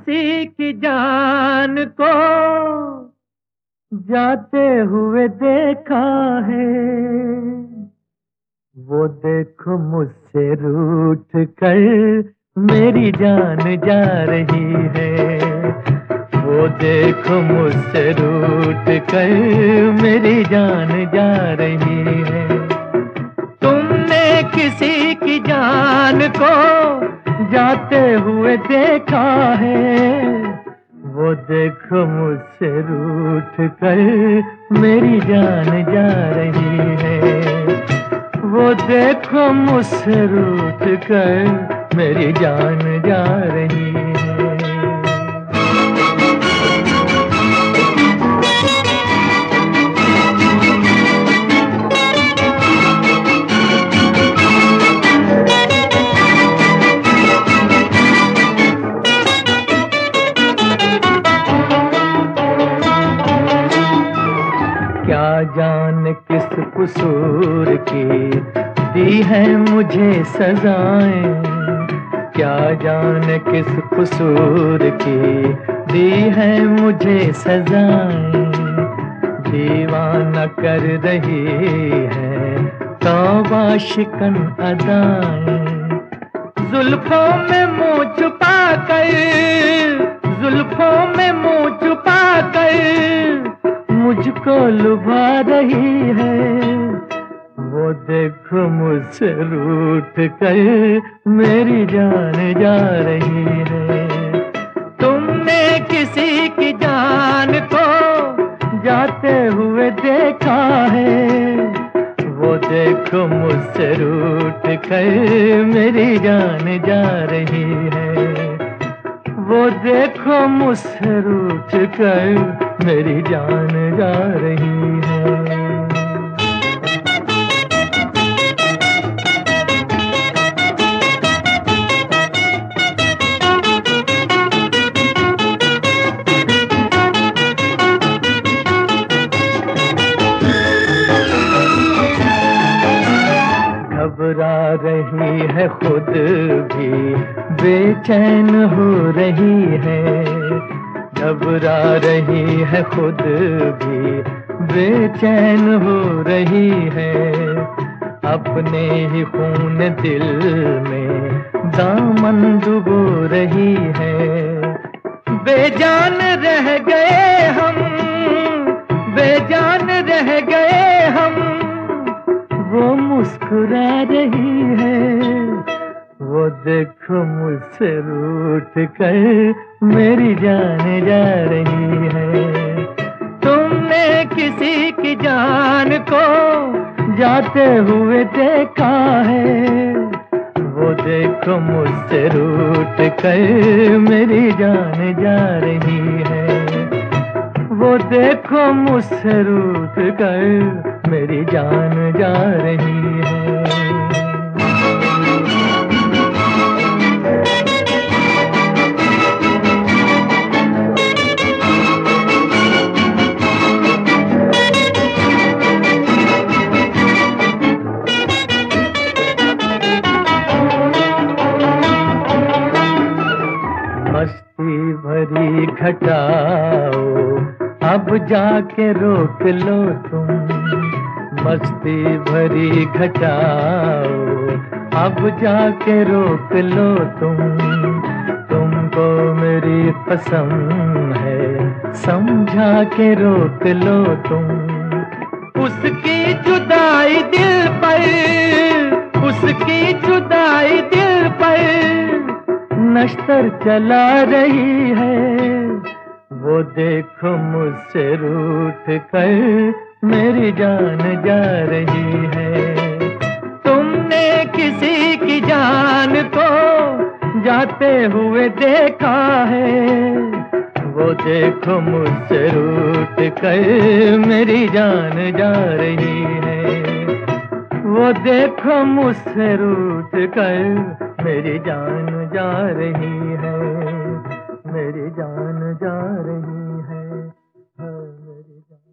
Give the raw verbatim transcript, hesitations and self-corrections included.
किसी की जान को जाते हुए देखा है, वो देखो मुझसे रूठ कर मेरी जान जा रही है। वो देखो मुझसे रूठ कर मेरी जान जा रही है। तुमने किसी की जान को जाते हुए देखा है, वो देखो मुझसे रूठ कर मेरी जान जा रही है। वो देखो मुझसे रूठ कर मेरी जान जा रही है। क्या जाने किस कसूर की दी है मुझे सजाएं, क्या जाने किस कसूर की दी है मुझे सजाएं। दीवाना कर रही है तौबा शिकन अदाएं। जुल्फों में मुँह छुपा कर, जुल्फों में मुँह छुपा कर मुझको लुभा रही है। वो देखो मुझसे रूठ कर मेरी जान जा रही है। तुमने किसी की जान को जाते हुए देखा है, वो देखो मुझसे रूठ कर मेरी जान जा रही है। वो देखो मुझसे रूठ कर मेरी जान जा रही है। घबरा रही है खुद भी बेचैन हो रही है। घबरा रही है खुद भी बेचैन हो रही है। अपने ही खून दिल में दामन डुबो रही है। बेजान रह गए हम, बेजान रह गए हम, वो मुस्कुरा रही है। वो देखो मुझसे रूठ कर मेरी जान जा रही है। तुमने किसी की जान को जाते हुए देखा है, वो देखो मुझसे रूठ कर मेरी जान जा रही है। वो देखो मुझसे रूठ कर मेरी जान जा रही है। मस्ती भरी घटाओ अब जाके रोक लो तुम। मस्ती भरी घटाओ अब जाके रोक लो तुम। तुमको मेरी कसम है समझा के रोक लो तुम। उसकी जुदाई दिल पर, उसकी जुदाई दिल पर नश्तर चला रही है। वो देखो मुझसे रूठ कर मेरी जान जा रही है। तुमने किसी की जान को जाते हुए देखा है, वो देखो मुझसे रूठ कर मेरी जान जा रही है। वो देखो मुझसे रूठ कर मेरी जान जा रही है। मेरी जान जा रही है, है मेरी जान।